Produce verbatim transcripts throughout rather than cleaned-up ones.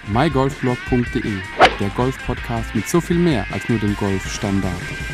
my golf blog punkt de, der Golf-Podcast mit so viel mehr als nur dem Golfstandard.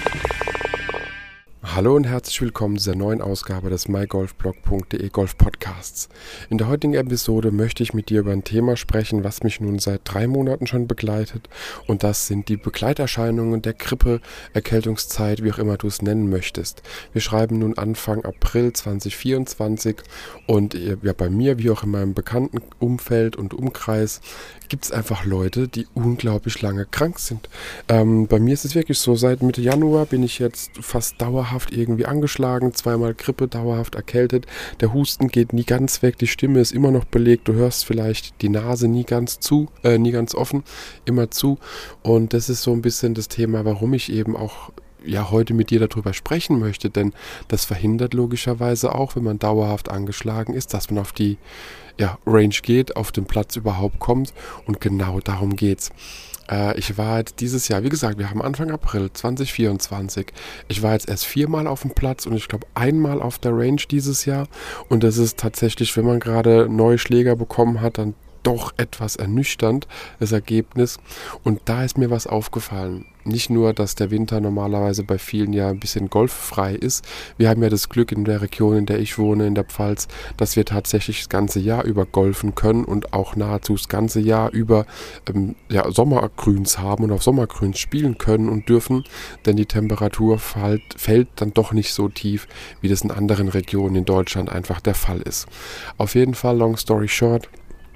Hallo und herzlich willkommen zu der neuen Ausgabe des my golf blog punkt de Golf Podcasts. In der heutigen Episode möchte ich mit dir über ein Thema sprechen, was mich nun seit drei Monaten schon begleitet, und das sind die Begleiterscheinungen der Grippe, Erkältungszeit, wie auch immer du es nennen möchtest. Wir schreiben nun Anfang April zwanzig vierundzwanzig und ja, bei mir, wie auch in meinem bekannten Umfeld und Umkreis, gibt es einfach Leute, die unglaublich lange krank sind. Ähm, bei mir ist es wirklich so, seit Mitte Januar bin ich jetzt fast dauerhaft irgendwie angeschlagen, zweimal Grippe, dauerhaft erkältet. Der Husten geht nie ganz weg, die Stimme ist immer noch belegt, du hörst vielleicht die Nase nie ganz zu, äh, nie ganz offen, immer zu. Und das ist so ein bisschen das Thema, warum ich eben auch ja heute mit dir darüber sprechen möchte, denn das verhindert logischerweise auch, wenn man dauerhaft angeschlagen ist, dass man auf die ja, Range geht, auf den Platz überhaupt kommt, und genau darum geht's. Äh, ich war jetzt dieses Jahr, wie gesagt, wir haben Anfang April zwanzig vierundzwanzig, ich war jetzt erst viermal auf dem Platz und ich glaube einmal auf der Range dieses Jahr, und das ist tatsächlich, wenn man gerade neue Schläger bekommen hat, dann doch etwas ernüchternd, das Ergebnis. Und da ist mir was aufgefallen. Nicht nur, dass der Winter normalerweise bei vielen ja ein bisschen golffrei ist. Wir haben ja das Glück in der Region, in der ich wohne, in der Pfalz, dass wir tatsächlich das ganze Jahr über golfen können und auch nahezu das ganze Jahr über ähm, ja, Sommergrüns haben und auf Sommergrüns spielen können und dürfen, denn die Temperatur fällt, fällt dann doch nicht so tief, wie das in anderen Regionen in Deutschland einfach der Fall ist. Auf jeden Fall, long story short,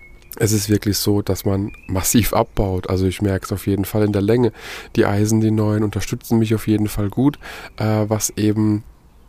es ist wirklich so, dass man massiv abbaut. Also ich merke es auf jeden Fall in der Länge. Die Eisen, die neuen, unterstützen mich auf jeden Fall gut, äh, was eben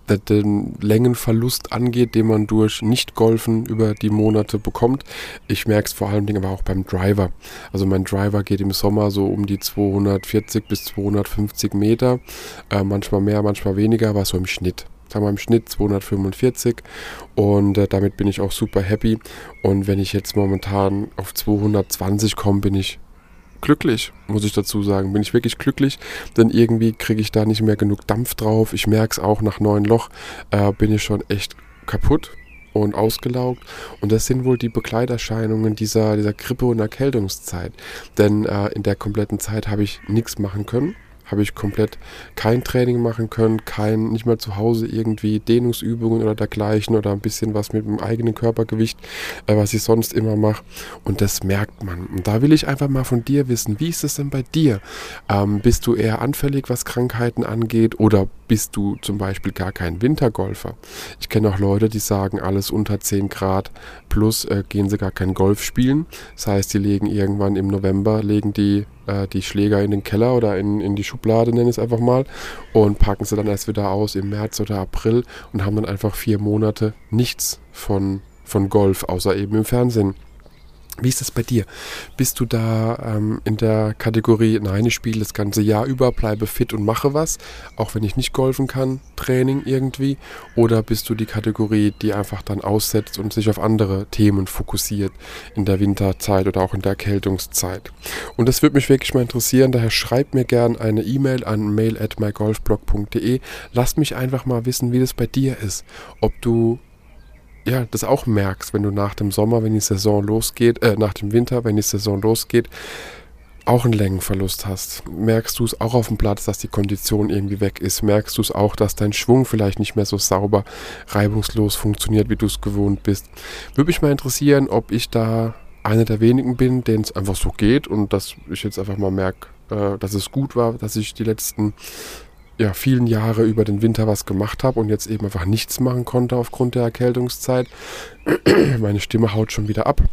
den Längenverlust angeht, den man durch Nicht-Golfen über die Monate bekommt. Ich merke es vor allem aber auch beim Driver. Also mein Driver geht im Sommer so um die zweihundertvierzig bis zweihundertfünfzig Meter. Äh, manchmal mehr, manchmal weniger, aber so im Schnitt. Sagen wir im Schnitt zweihundertfünfundvierzig, und äh, damit bin ich auch super happy. Und wenn ich jetzt momentan auf zweihundertzwanzig komme, bin ich glücklich, muss ich dazu sagen. Bin ich wirklich glücklich, denn irgendwie kriege ich da nicht mehr genug Dampf drauf. Ich merke es auch, nach neun Loch äh, bin ich schon echt kaputt und ausgelaugt, und das sind wohl die Begleiterscheinungen dieser, dieser Grippe- und Erkältungszeit. Denn äh, in der kompletten Zeit habe ich nichts machen können. Habe ich komplett kein Training machen können, kein, nicht mal zu Hause irgendwie Dehnungsübungen oder dergleichen oder ein bisschen was mit dem eigenen Körpergewicht, äh, was ich sonst immer mache, und das merkt man. Und da will ich einfach mal von dir wissen, wie ist es denn bei dir? Ähm, bist du eher anfällig, was Krankheiten angeht, oder bist du zum Beispiel gar kein Wintergolfer? Ich kenne auch Leute, die sagen, alles unter zehn Grad plus äh, gehen sie gar kein Golf spielen. Das heißt, die legen irgendwann im November, legen die äh, die Schläger in den Keller oder in, in die Schublade, nenne ich es einfach mal, und packen sie dann erst wieder aus im März oder April und haben dann einfach vier Monate nichts von, von Golf, außer eben im Fernsehen. Wie ist das bei dir? Bist du da ähm, in der Kategorie, nein, ich spiele das ganze Jahr über, bleibe fit und mache was, auch wenn ich nicht golfen kann, Training irgendwie? Oder bist du die Kategorie, die einfach dann aussetzt und sich auf andere Themen fokussiert in der Winterzeit oder auch in der Erkältungszeit? Und das würde mich wirklich mal interessieren, daher schreib mir gern eine E-Mail an mail at my golf blog punkt de. Lass mich einfach mal wissen, wie das bei dir ist. Ob du ja, das auch merkst, wenn du nach dem Sommer, wenn die Saison losgeht, äh, nach dem Winter, wenn die Saison losgeht, auch einen Längenverlust hast. Merkst du es auch auf dem Platz, dass die Kondition irgendwie weg ist? Merkst du es auch, dass dein Schwung vielleicht nicht mehr so sauber, reibungslos funktioniert, wie du es gewohnt bist? Würde mich mal interessieren, ob ich da einer der wenigen bin, denen es einfach so geht, und dass ich jetzt einfach mal merke, äh, dass es gut war, dass ich die letzten ja, vielen Jahre über den Winter was gemacht habe und jetzt eben einfach nichts machen konnte aufgrund der Erkältungszeit. Meine Stimme haut schon wieder ab.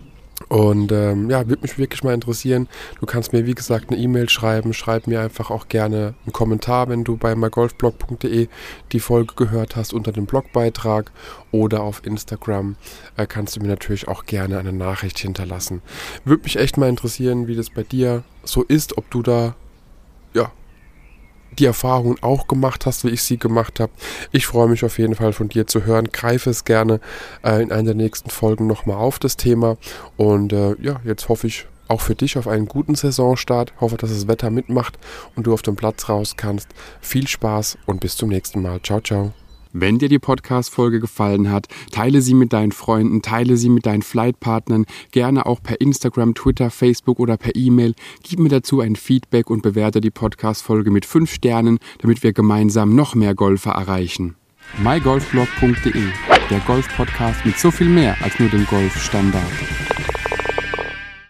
Und ähm, ja, würde mich wirklich mal interessieren. Du kannst mir, wie gesagt, eine E-Mail schreiben. Schreib mir einfach auch gerne einen Kommentar, wenn du bei my golf blog punkt de die Folge gehört hast, unter dem Blogbeitrag, oder auf Instagram äh, kannst du mir natürlich auch gerne eine Nachricht hinterlassen. Würde mich echt mal interessieren, wie das bei dir so ist, ob du da ja die Erfahrungen auch gemacht hast, wie ich sie gemacht habe. Ich freue mich auf jeden Fall von dir zu hören. Greife es gerne äh, in einer der nächsten Folgen nochmal auf, das Thema. Und äh, ja, jetzt hoffe ich auch für dich auf einen guten Saisonstart. Hoffe, dass das Wetter mitmacht und du auf dem Platz raus kannst. Viel Spaß und bis zum nächsten Mal. Ciao, ciao. Wenn dir die Podcast-Folge gefallen hat, teile sie mit deinen Freunden, teile sie mit deinen Flightpartnern, gerne auch per Instagram, Twitter, Facebook oder per E-Mail. Gib mir dazu ein Feedback und bewerte die Podcast-Folge mit fünf Sternen, damit wir gemeinsam noch mehr Golfer erreichen. my golf blog punkt de, der Golf-Podcast mit so viel mehr als nur dem Golfstandard.